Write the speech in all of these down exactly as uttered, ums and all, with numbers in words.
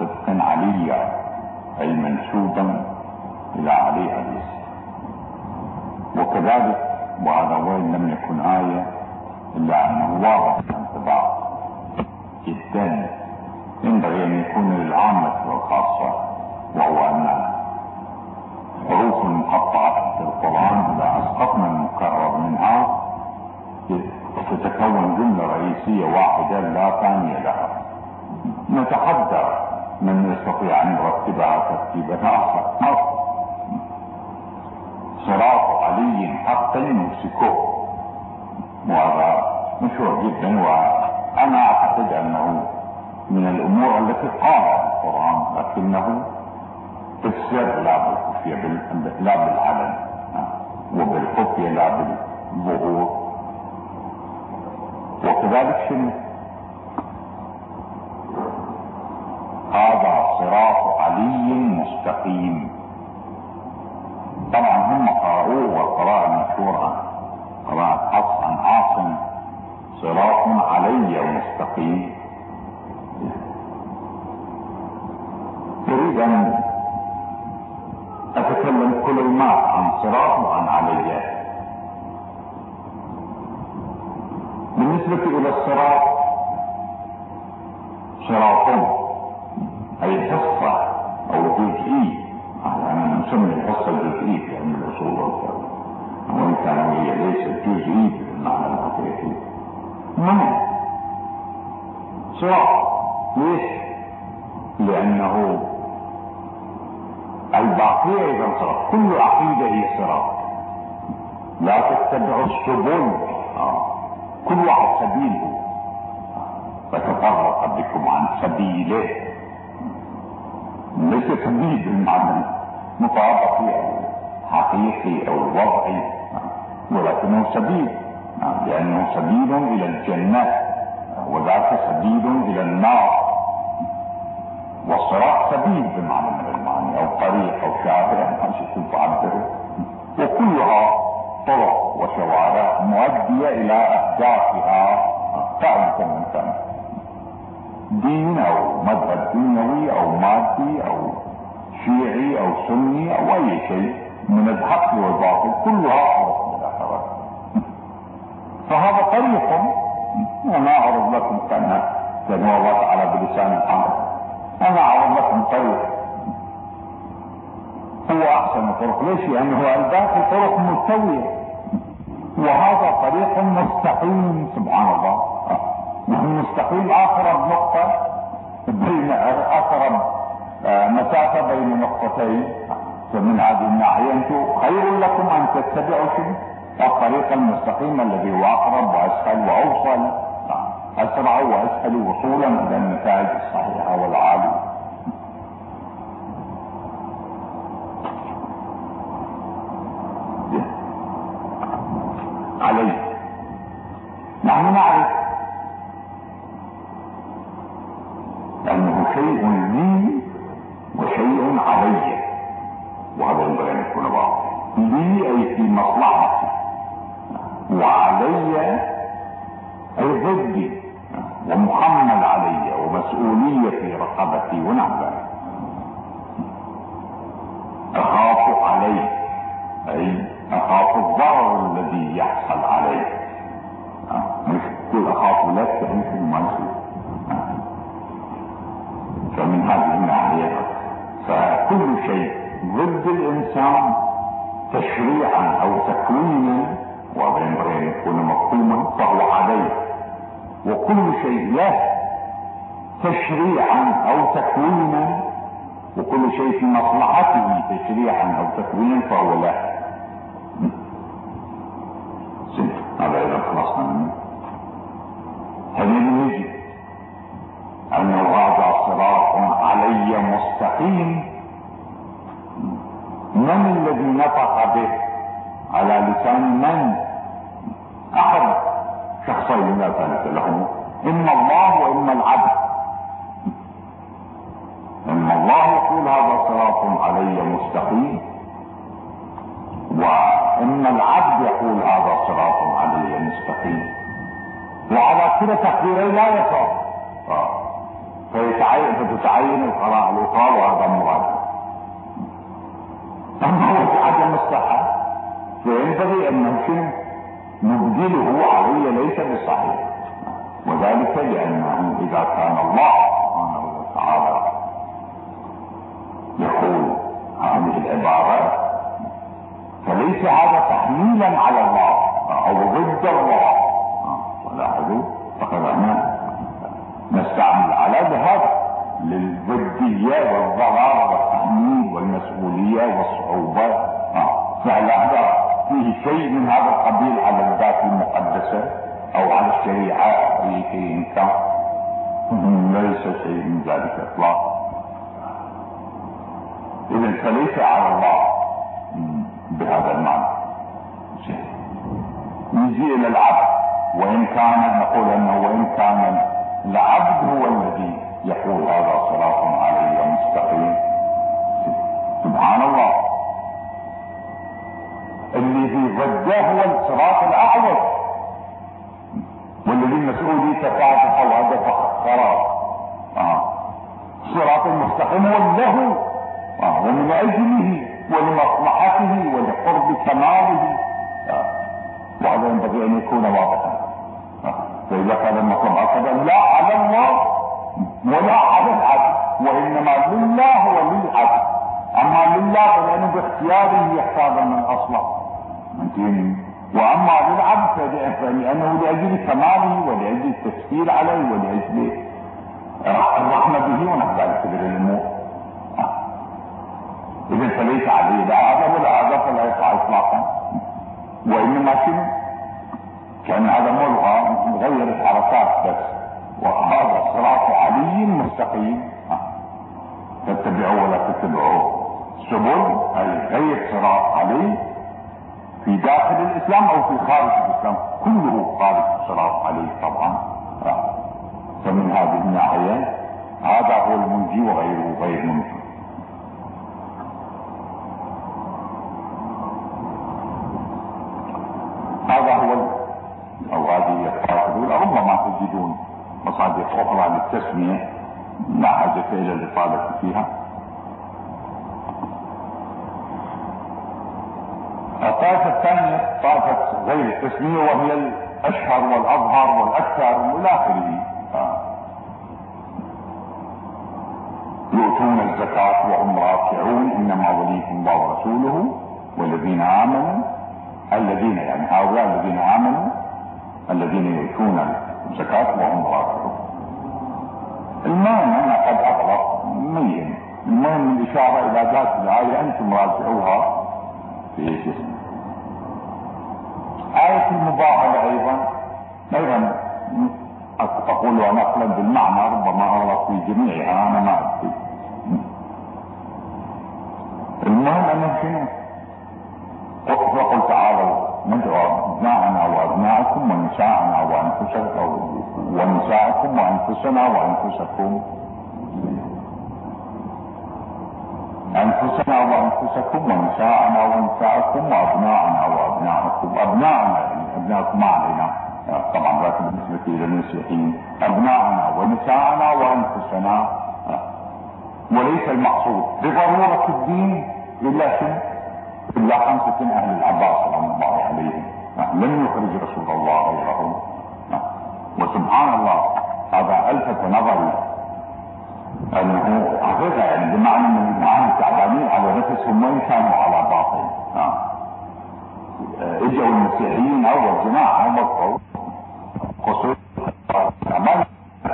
صدقا عليا أي منسوبا إلى علي عليه السلام. وكذلك وهذا وين لم يكن آية إلا أنه واضح الانطباع جدا ينبغي أن يكون للعامة والخاصة، وهو أن حروف المقطعة في القرآن إذا أسقطنا المكرر منها تتكون جملة رئيسية واحدة لا ثانية لها، نتحدى من يستطيع أن يرتبها ترتيبا آخر. صراط علي حقا يمسكه، وهذا مشهور جدا، وأنا أعتقد أنه من الأمور التي قالها القرآن لكنه بالسر لا بالخفية، لا بالعلن، وبالخفية لا بالظهور. وكذلك شنو هذا صراط علي مستقيم. طبعا هم قرأوه والقراءة المشهورة قراءة حفص عن عاصم صراط علي مستقيم. أريد أن أتكلم كلمات عن صراط وعن علي. بالنسبة إلى الصراط، صراط أي حصة أو جزئي، يعني نسمي الحصة الجزئي في علم الأصول والفقه، وإن كان هي ليست جزئي بالمعنى الحقيقي. من صراط ليش؟ لأنه الباقية إذا صراط، كل عقيدة هي صراط، لا تتبعوا السبل، كل واحد سبيله، فتفرق بكم عن سبيله، ليس سبيل بالمعنى المطابقي أو حقيقي أو وضعي، ولكنه سبيل، لأنه سبيل إلى الجنة وذاك سبيل إلى النار. والصراط سبيل بمعنى من المعنى أو طريق أو شارع أو شيء تعبره، وكلها طرق وشوارع مؤدية إلى أهدافها كائن من كان، دين أو مذهب دينوي أو مادي أو شيعي أو سني أو أي شيء من الحق والباطل، كلها طرق من الآخرة. فهذا طريق، أنا أعرض لكم كان كما الله تعالى بلسان الحمد، أنا أعرض لكم طريق هو أحسن طرق. ليش؟ لأنه الباقي طرق مستوية، وهذا طريق مستقيم. سبحان الله، مستقيم أقرب نقطة بين أقرب مسافة بين نقطتين، فمن هذه الناحية أنتم خير لكم أن تتبعوا شيء الطريق المستقيم الذي هو أقرب وأسهل وأوصل، أسرع وأسهل وصولا إلى النتائج الصحيحة والعالية. عليه نحن نعرف أنه شيء لي وشيء علي، وهذا ينبغي أن يكون واضح. لي أي في مصلحتي، وعلي أي ضدي ومحمل علي ومسؤولية في رقبتي ونحو ذلك. أخاف عليه أي أخاف الضرر الذي يحصل عليه، مش كل أخاف لك تعيش المنصب. فمن هذه الناحية فكل شيء ضد الإنسان تشريعا أو تكوينا، وينبغي أن يكون مفهوما، فهو عليه. وكل شيء له تشريعا أو تكوينا، وكل شيء في مصلحته تشريعا أو تكوينا فهو له. هذا إذا خلصنا منه. هل يجب أنه هذا صراط علي مستقيم؟ من الذي نطق به؟ على لسان من؟ أحد شخصين لا ثالث لهم، إما الله وإما العبد. إما الله يقول هذا صراط علي مستقيم، وإما العبد يقول هذا صراط علي مستقيم، وعلى كلا تقديرين لا يصح. فتتعين القراءة الأخرى وهذا مراد. أما هو في عدم الصحة فينبغي أن نمكن نبدله علي ليس بصحيح، وذلك لأنه إذا كان الله سبحانه وتعالى يقول هذه العبارة فليس هذا تحميلا على الله أو ضد الله، ولاحظوا فخذنا نستعمل على هذا للضدية والضرر والتحميل والمسؤولية والصعوبة، فهل هذا فيه شيء من هذا القبيل على الذات المقدسة أو على الشريعة في شيء كان؟ ليس شيء من ذلك اطلاقا. اذا فليس على الله بهذا المعنى. نجي الى العبد، وان كان نقول انه وان كان العبد هو الذي يقول هذا صراط علي مستقيم، سبحان الله، اللي في ضده هو الصراط الاعوج، والذي مسؤوليته فاتح او هدف خراب. اه الصراط المستقيم هو له آه. ومن اجله ولمصلحته ولقرب كماله، آه. وهذا ينبغي ان يكون واضحا. آه. فاذا كان المطلب هكذا لا على الله ولا على العبد، وانما لله وللعبد. اما لله فلانه باختياره يختار من اصله، واما للعبد فلانه لاجل كماله ولاجل التسهيل عليه ولاجل الرحمه به ونحو ذلك من الامور. اذا فليس عليه لا هذا ولا هذا فلا يقع اطلاقا، وانما شنو؟ كان هذا ملغى مغير الحركات بس، وهذا صراط علي مستقيم فاتبعوه ولا تتبعوه سبل، اي غير صراط علي في داخل الاسلام او في خارج الاسلام، كله خارج صراط علي طبعا. فمن هذه الناحيه هذا هو المنجي وغيره غير منجي. هذا هو او هذه القاعده. ربما تجدون مصادر اخرى للتسميه لا حاجه الى الاطاله فيها. الطائفه الثانيه طائفه غير التسميه، وهي الاشهر والاظهر والاكثر والى اخره. يؤتون الزكاه وهم راكعون انما وليكم الله ورسوله والذين امنوا، الذين يعني هؤلاء الذين امنوا الذين يؤتون الزكاه وهم راكعون. المهم انا قد اغلق مين، المهم الاشاره الى ذات الايه انتم راجعوها في ايش اسمه. آية المباهلة ايضا ايضا اقولها نقلا بالمعنى، ربما اغلق في جميعها انا ما ادري. المهم انه شنو؟ وقل تعالوا ندعو ابناءنا وابناءكم ونساءنا وانفسكم ونساءكم وانفسنا وانفسكم انفسنا وانفسكم ونساءنا ونساءكم وابناءنا وابناءكم. ابناءنا يعني ابناءكم ما علينا طبعا، لكن بالنسبه الى المسيحيين ابناءنا ونساءنا وانفسنا، وليس المقصود بضروره الدين الا شنو؟ إلا خمسة أهل العباس رضي الله عليهم لم يخرج رسول الله غيرهم. وسبحان الله هذا ألفت نظري أنه حقيقة يعني بمعنى أن الجماعة تعبانين على نفسهم وإن كانوا على باطل. اجوا المسيحيين أول جماعة وقفوا خصوصا قال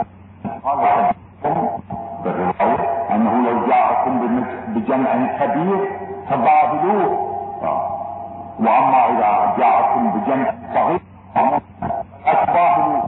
بالرواية أنه لو جاءكم بجمع كبير فبابلوه، واما اذا جاءكم بجمع صغير فبابلوه.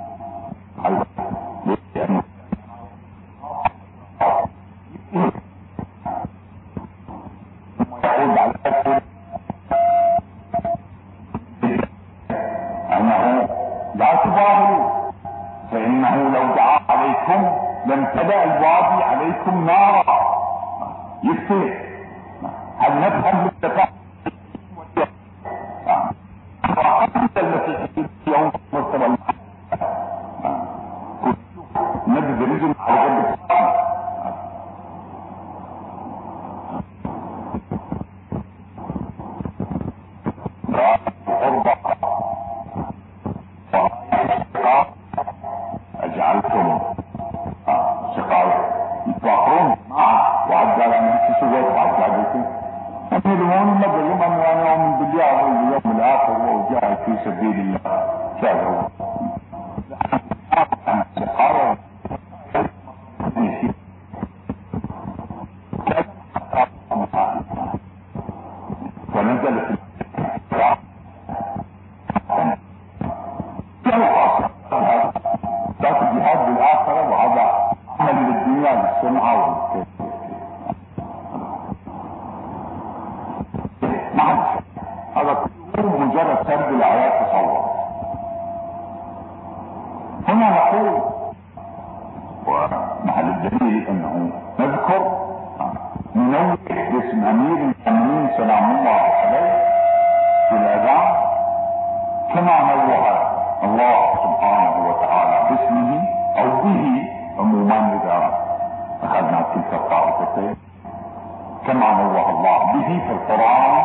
يقول بعد ذلك انه لا تبابلوا فانه لو دعا عليكم لامتلأ الوادي عليكم نارا. يفتح هل نفهم بالتفاهم وحتى المسيحيين يوم مستوى نجد رجل على جنب الصلاة ذاك الجهاد بالاخره، وهذا عمل للدنيا للسمعه والكيف. ما حد هذا كله مجرد سرد الايات تصور. هنا نقول ومحل الدليل انه نذكر ننوه باسم امير المؤمنين سلام الله عليه في الاذان كما نوه الله سبحانه وتعالى باسمه او به عموما اذا اخذنا تلك الطائفتين، كما نوه الله به في القران.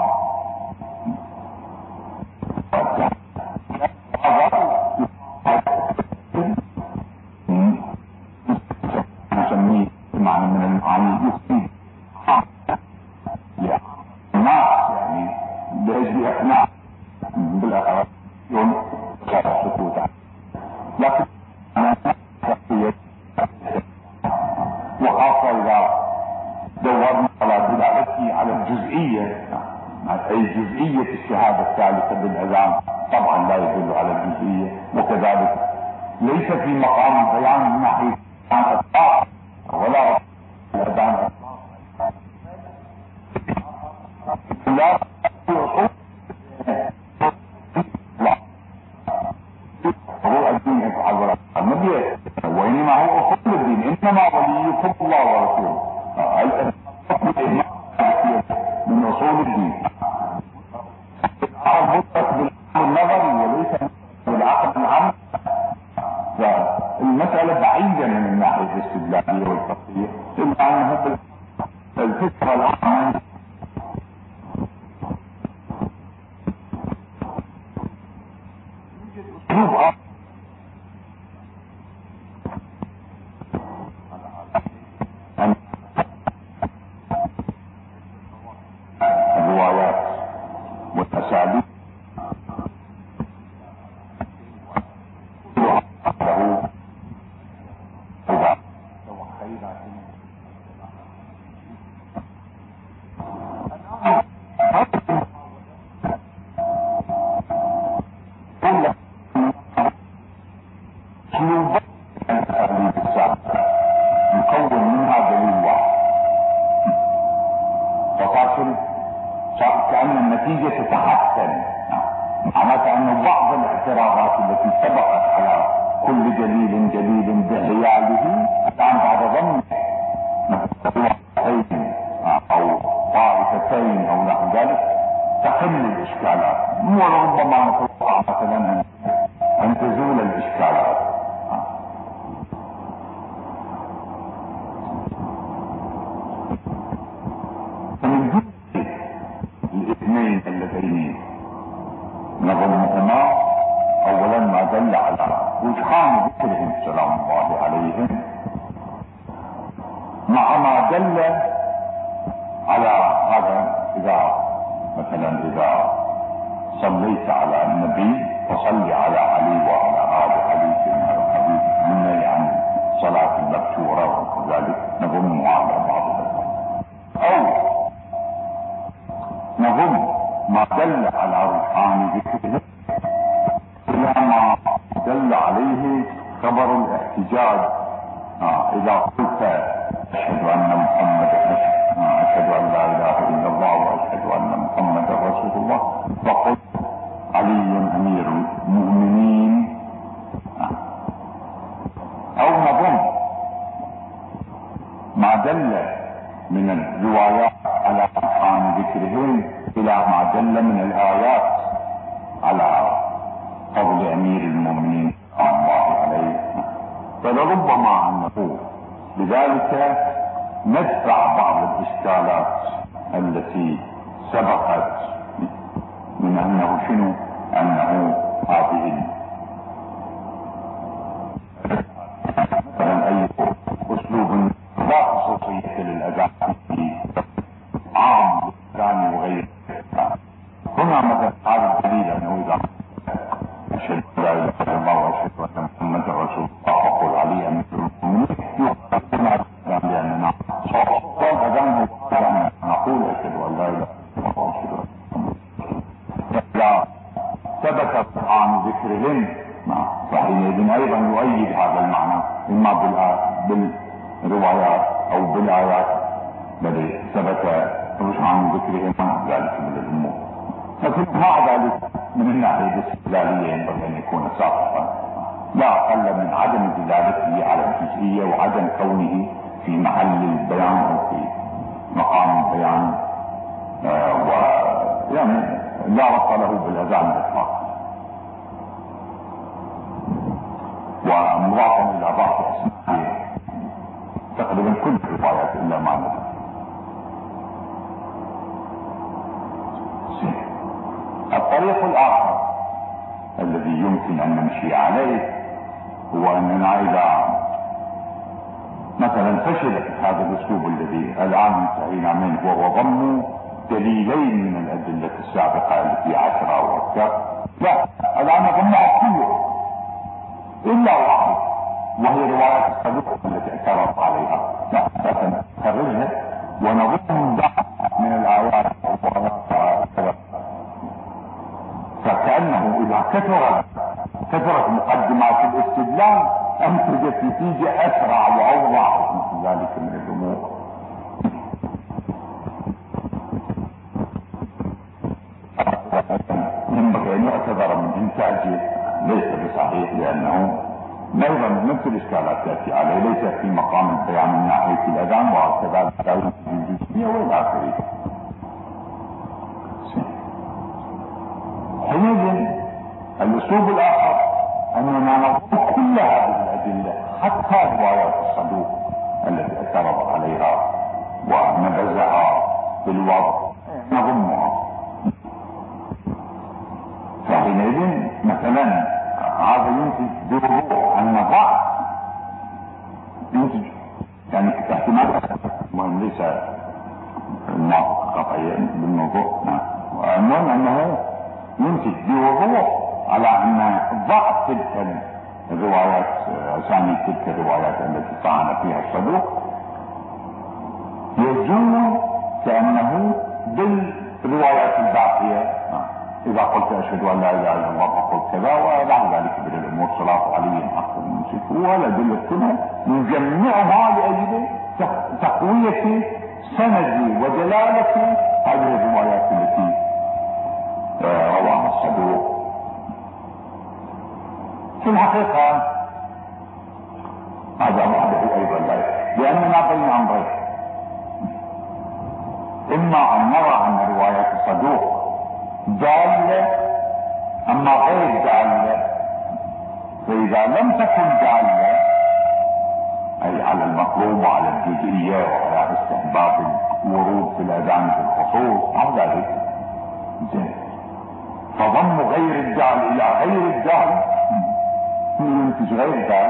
نسميه معنى من المعاني يفيد الناس، يعني لاجل اقناع بالاخر يوم سكوت. لكن وخاصة اذا دورنا على دلالته على الجزئية، اي جزئية الشهادة الثالثة بالاذان طبعا لا يدل على الجزئية، وكذلك ليس في مقام البيان من ناحية الاطلاق ولا الاذان لا هو الدين يفعل النبي، وانما هو اصول الدين، انما وليكم الله ورسوله من اصول الدين. العقل النظري وليس بالعقل العام، فالمسألة بعيدة من الناحية الاستدلالية والفقهية، إلا أنها الفكرة العامة أسلوب آخر الروايات والأساليب كأن النتيجة تتحسن، معناته أن بعض الاعتراضات التي سبقت على كل جليل جليل بحياله الآن بعد ضمن طائفتين أو طائفتين أو نحو ذلك تقل الإشكالات، وربما نتوقع مثلا أن تزول الإشكالات. الاثنين اللذين نظمهما اولا ما دل على وجهان ذكرهم سلام الله عليهم، مع ما دل على هذا. اذا مثلا اذا صليت على النبي فصلي على علي وعلى ال علي كما الحديث مني عن صلاه المكتوره وكذلك نظمها على بعض الأسباب، او نظم ما دل على رجحان ذكره الى ما دل عليه خبر الاحتجاج. آه اذا قلت اشهد ان محمدا آه اشهد ان لا اله الا الله واشهد ان محمدا رسول الله فقل علي امير المؤمنين. آه. او نظم ما دل من الروايات على رجحان ذكرهم الى ما دل من الايات على فضل امير المؤمنين الله عليه. فلربما ان نقول بذلك ندفع بعض الاشكالات التي سبقت من انه شنو انه هذه مثلا اي اسلوب لا خصوصيه للاذان عام ثاني وغيره. هنا مثلا هذا الدليل انه اذا اشهد لا اله الا الله واشهد ان محمدا رسول الله وقل علي امير المؤمنين يقال لاننا صوت الاذان هو ان نقول اشهد ان لا اله الا الله واشهد ان محمدا رسول الله. اذا ثبت عن ذكرهم اما بالروايات او بالايات الذي ثبت رجحان ذكرهما ذلك من الامور. لكن مع ذلك من الناحيه الاستدلاليه ينبغي ان يكون ساقطا لا اقل من عدم دلالته على الجزئيه وعدم كونه في محل البيان او في مقام البيان، آه ويعني لا ربط له بالاذان الاطلاق. ومضافا الى بعض اسماء تقريبا كل الروايات الا ما نزل. الطريق الاخر الذي يمكن ان نمشي عليه هو اننا اذا مثلا فشلت هذا الاسلوب الذي الان انتهينا منه وهو ضم دليلين من الادله السابقه التي عشره او اكثر، لا الان ضمها كلها الا واحد وهي روايه الصدوق التي اعترض عليها، لا نخرجها ونضم من الايات فكانه اذا كثرت كثرت مقدمات الاستدلال انتجت نتيجه اسرع واوضح مثل ذلك من الامور. ينبغي ان يعتبر من انتاجه ليس بصحيح، لانه ايضا نفس الاشكالات تاتي عليه، ليس في مقام البيان من ناحيه الاذان وكذلك لا يمكن الجزئيه والى اخره. حينئذ الاسلوب الاخر اننا نضم كل هذه الادله حتى روايات الصدوق التي اعترض عليها ونبذها بالوضع نضمها. فحينئذ مثلا هذا ينتج بوضوح ان ضعف ينتج يعني احتمال المهم ليس قطعيا بالموضوع، المهم انه ينتج بوضوح على ان ضعف تلك الروايات اسانيد تلك الروايات التي طعن فيها الصدوق يزول كانه بالروايات الباقيه. اذا قلت اشهد ان لا اله الا الله فقل كذا وبعد ذلك من الامور صلاه علي حق الممسك والادله كلها نجمعها لاجل تقويه سند ودلاله هذه الروايات التي رواها الصدوق. في الحقيقه هذا وحده ايضا لا، لاننا بين امرين: اما ان نرى ان روايات الصدوق دالة اما غير دالة، فاذا لم تكن دالة اي على المطلوب وعلى الجزئية وعلى استحباب الورود في الاذان في الخصوص او ذلك زين، فضم غير الدال الى غير الدال ينتج غير الدال.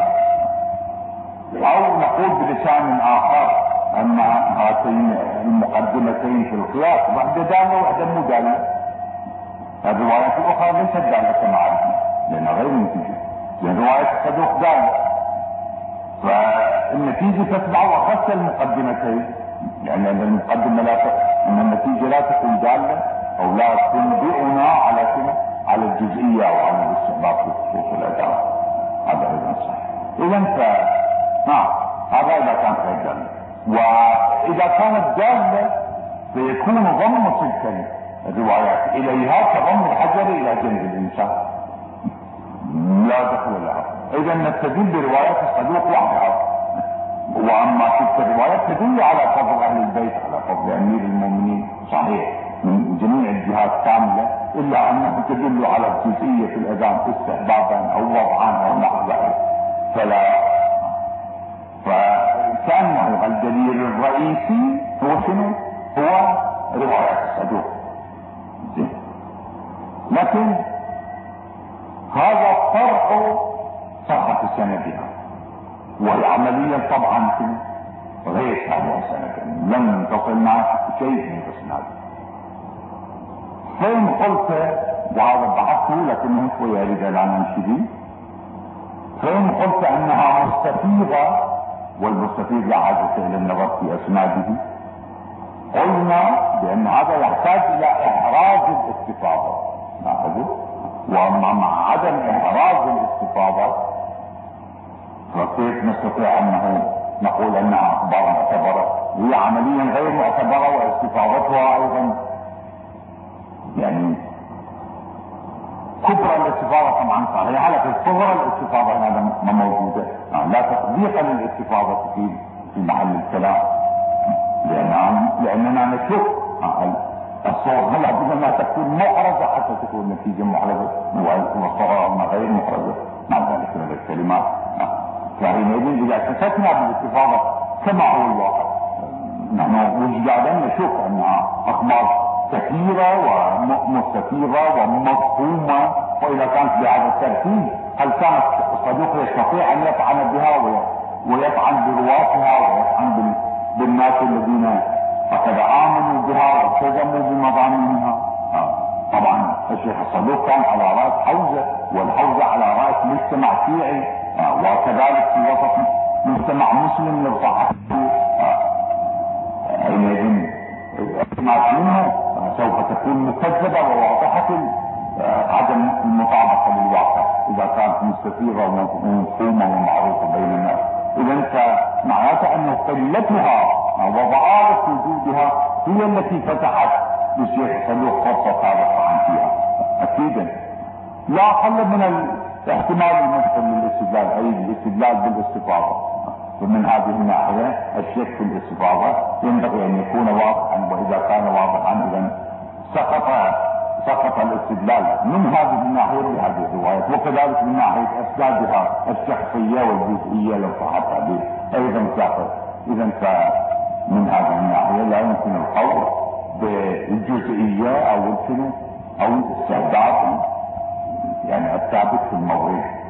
او نقول بلسان اخر ان هاتين المقدمتين في القياس واحدة دالة وواحدة مو دالة. الروايات الاخرى ليست دالة كما عرفنا لانها غير منتجة، لان رواية الصدوق دالة فالنتيجة تتبع اخص المقدمتين، لان المقدمة لا ت... ان النتيجة لا تكون دالة او لا تنبئنا على كده على الجزئية او على الاستحباب في خصوص الاداء. هذا ايضا صحيح. اذا ف نعم هذا اذا كانت غير دالة، واذا كانت دالة فيكون ضم تلك الروايات اليها كضم الحجر الى جنب الانسان لا دخل لها. اذا نستدل بروايات الصدوق وحدها، واما تلك الروايات تدل على فضل اهل البيت على فضل امير المؤمنين صحيح من جميع الجهات كامله، الا انها تدل على الجزئيه في الاذان استحبابا او وضعا او نحو ذلك، فلا فكانه الدليل الرئيسي هو شنو؟ هو روايات الصدوق. لكن هذا فرع صحة سندها، وهي عمليا طبعا غير صحيحة سندا لم تصلنا شيء من الاسناد. فإن قلت وهذا بحثه لكنه شوية يريد لا نمشي به، فإن قلت أنها مستفيضة والمستفيض لا حاجة إلى النظر في أسناده، قلنا بأن هذا يحتاج إلى إحراز الاستفاضة، ومع عدم إحراز الاستفاضة وكيف نستطيع انه نقول انها اخبار معتبره وهي عمليا غير معتبره واستفاضتها ايضا يعني كبرى الاستفاضه طبعا صحيحه لكن صغرى الاستفاضه هذا ما موجوده، لا تطبيق للاستفاضه في في محل الكلام، لأننا لاننا نشك الصور هلا بدنا تكون محرزه حتى تكون النتيجه محرزه والصور غير محرزه مع ذلك من الكلمات. فحينئذ اذا اعتقدنا بالاستفاضه كما هو الواقع نحن وجدادا نشك انها اخبار كثيره ومستفيضه ومفهومه، واذا كانت بهذا الترتيب هل كان الصديق يستطيع ان يطعن بها ويطعن برواتها ويطعن بالناس الذين فقد امنوا بها والتزموا بمضامينها؟ طبعا الشيخ الصدوق كان على راس حوزه، والحوزه على راس مجتمع شيعي وكذلك في وسط مجتمع مسلم لو صحته حينئذ منه سوف تكون مكذبه وواضحه عدم المطابقه للواقع اذا كانت مستفيضه ومفهومه ومعروفه بين الناس. اذا فمعناته ان قلتها وضعاف وجودها هي التي فتحت للشيخ الصدوق فرصه هذا الطعن فيها اكيدا. لا اقل من الاحتمال الممكن للاستدلال اي الاستدلال بالاستفاضه، ومن هذه الناحيه الشك في الاستفاضه ينبغي ان يكون واضحا، واذا كان واضحا اذا سقط سقط الاستدلال من هذه الناحيه بهذه الروايات، وكذلك من ناحيه اسبابها الشخصيه والجزئيه لو صح التعبير ايضا ساقط. اذا فمن هذه الناحيه لا يمكن القول بالجزئيه او الكلمه او الاستعداد يعني الثابت في الموضوع.